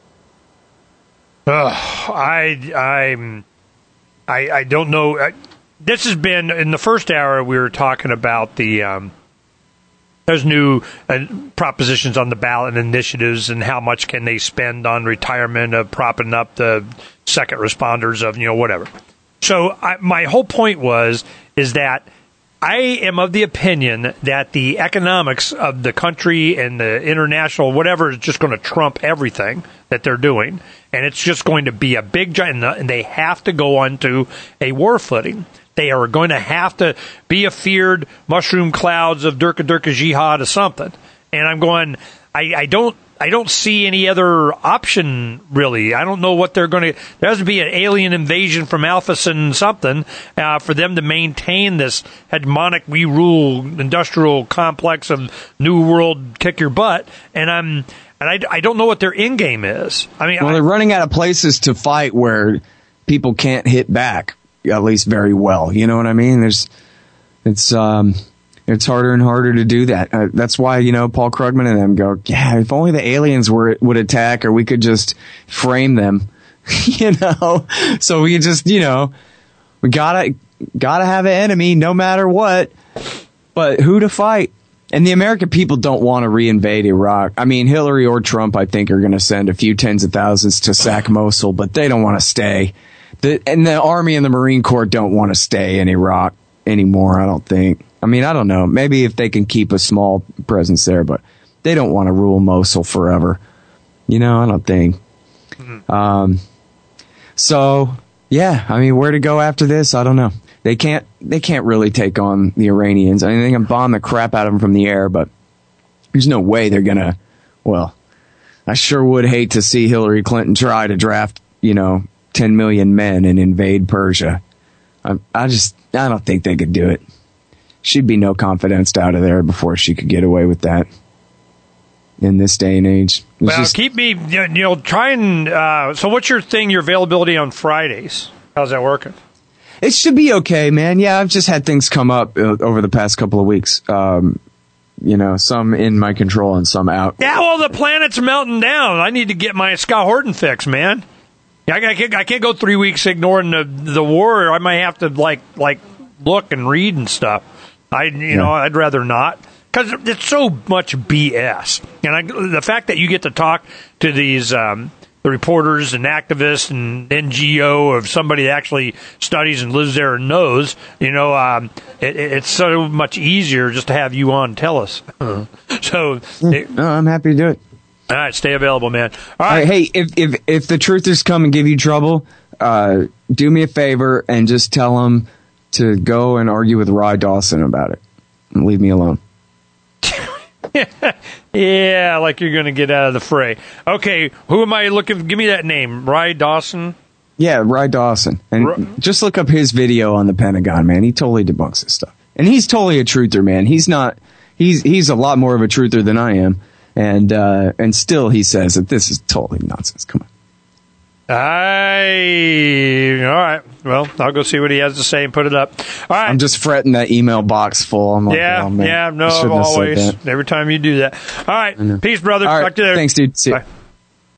I don't know. This has been, in the first hour, we were talking about there's new propositions on the ballot and initiatives and how much can they spend on retirement of propping up the second responders of, whatever. So my whole point is that I am of the opinion that the economics of the country and the international whatever is just going to trump everything that they're doing, and it's just going to be a big giant, and they have to go onto a war footing. They are going to have to be afeared mushroom clouds of Durka Jihad or something. And I'm going, I don't see any other option, really. I don't know what they're going to... There has to be an alien invasion from Alpha Centauri something for them to maintain this hegemonic, we rule industrial complex of New World kick your butt. And I don't know what their end game is. I mean, they're running out of places to fight where people can't hit back, at least very well. You know what I mean? It's harder and harder to do that. That's why, Paul Krugman and them go, yeah, if only the aliens would attack, or we could just frame them, So we just, we gotta have an enemy no matter what. But who to fight? And the American people don't want to reinvade Iraq. I mean, Hillary or Trump, I think, are going to send a few tens of thousands to sack Mosul, but they don't want to stay. And the Army and the Marine Corps don't want to stay in Iraq anymore, I don't think. I mean, I don't know. Maybe if they can keep a small presence there, but they don't want to rule Mosul forever. I don't think. Mm-hmm. So, yeah, I mean, where to go after this? I don't know. They can't really take on the Iranians. I mean, they can bomb the crap out of them from the air, but there's no way they're going to, well, I sure would hate to see Hillary Clinton try to draft, 10 million men and invade Persia. I don't think they could do it. She'd be no confidence out of there before she could get away with that in this day and age. Keep me, trying. So what's your thing, your availability on Fridays? How's that working? It should be okay, man. Yeah, I've just had things come up over the past couple of weeks. Some in my control and some out. Yeah, well, the planet's melting down. I need to get my Scott Horton fix, man. I can't go 3 weeks ignoring the war. I might have to like look and read and stuff. I'd rather not, because it's so much BS. And the fact that you get to talk to these the reporters and activists and NGO of somebody that actually studies and lives there and knows, it's so much easier just to have you on and tell us. So I'm happy to do it. All right, stay available, man. All right. Hey, if the truthers come and give you trouble, do me a favor and just tell them to go and argue with Rye Dawson about it and leave me alone. Yeah, like you're going to get out of the fray. Okay, who am I looking? Give me that name, Rye Dawson. Yeah, Rye Dawson, and just look up his video on the Pentagon, man. He totally debunks this stuff, and he's totally a truther, man. He's not. He's a lot more of a truther than I am. And still he says that this is totally nonsense. Come on. All right. Well, I'll go see what he has to say and put it up. All right. I'm just fretting that email box full. I'm like, always. Every time you do that. All right. Peace, brother. All right. Talk to you later. Thanks, dude. See you. Bye.